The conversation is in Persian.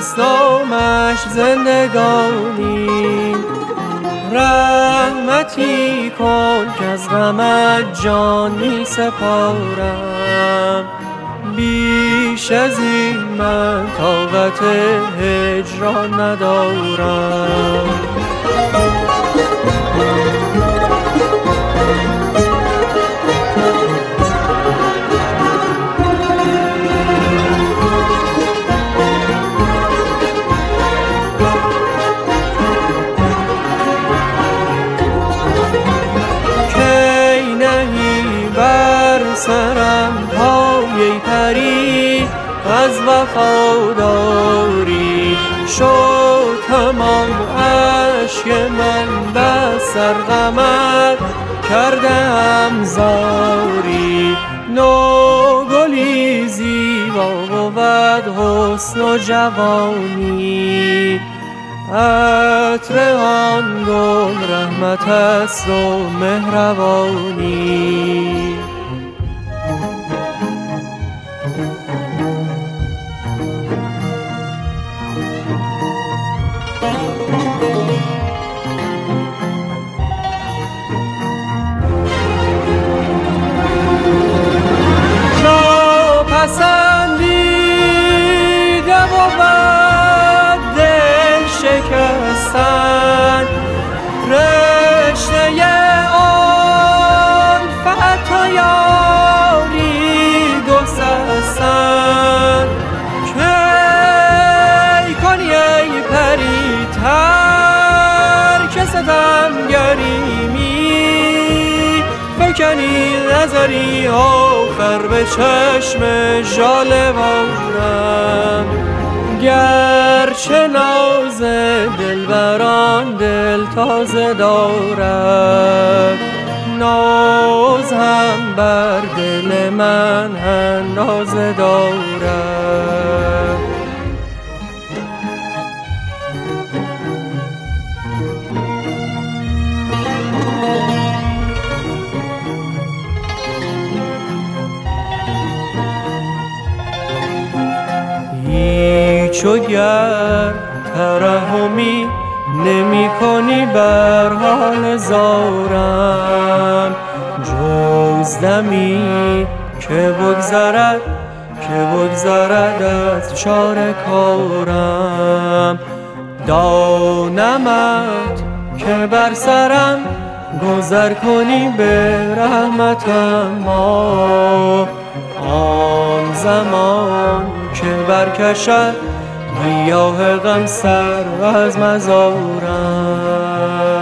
است نامش زندگانی. رحمتی کن که از غمت جان می سپارم، بیش از این من طاقت هجران ندارم. سرم پای پری از وفاداری، شد تمام اشک من بس سر غمت کردم زاری. نوگلی زیبا بود حسن و جوانی، عطر آن گل رحمت است و مهربانی. ناپسندیده بود دل شکستن، رشته آن فتح و یاری گسستن. کی کنی ای پری ترک ستمگری، می فکنی نظری آخر به چشم ژاله بارم. گرچه ناز دلبران دل تازه دارد، ناز هم بر دل من اندازه دارد. هیچ و گر ترحمی نمی کنی بر حال زارم، جز دمی که بگذرد از چاره کارم. دانمت که بر سرم گذر کنی به رحمتم، آن زمان که برکشد گیاه غم سر از مزارم.